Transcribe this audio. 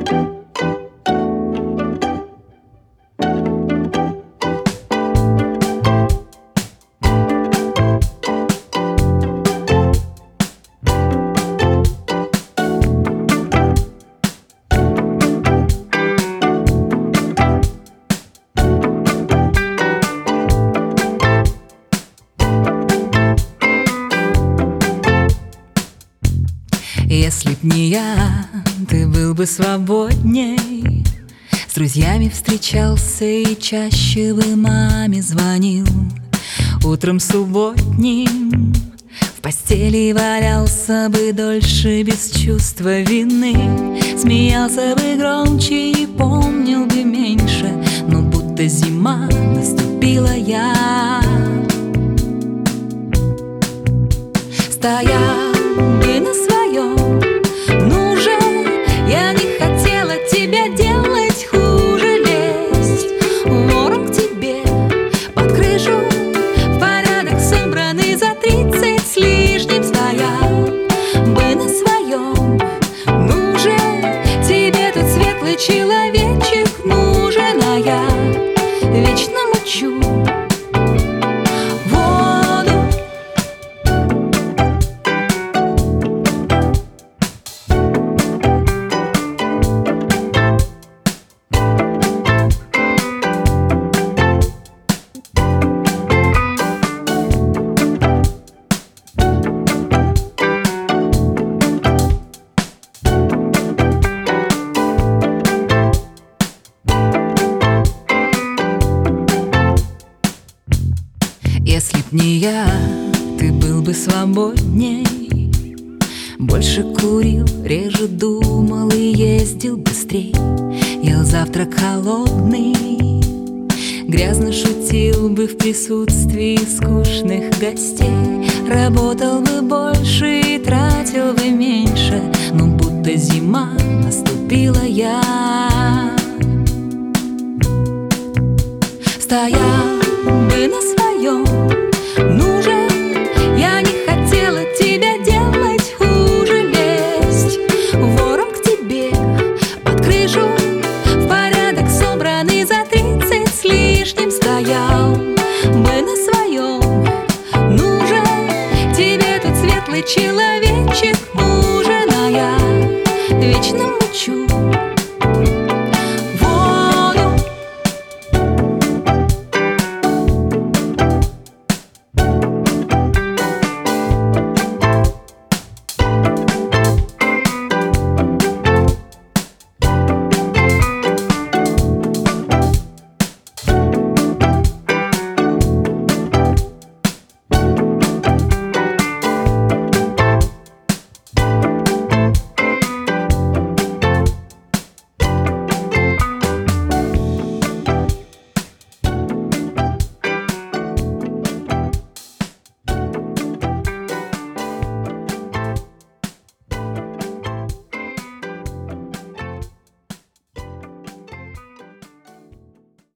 Если б не я, ты был бы свободней, с друзьями встречался и чаще бы маме звонил. Утром субботним в постели валялся бы дольше без чувства вины. Смеялся бы громче и помнил бы меньше, но будто зима наступила я. Стоял бы на своем, ну же, я не хотела тебя делать хуже, лезть вором к тебе под крышу, в порядок собранный за 30 с лишним. Стоял бы на своем, ну же, тебе тут светлый человечек нужен, а я вечно мучу воду. Если б не я, ты был бы свободней, больше курил, реже думал и ездил быстрей. Ел завтрак холодный, грязно шутил бы в присутствии скучных гостей. Работал бы больше и тратил бы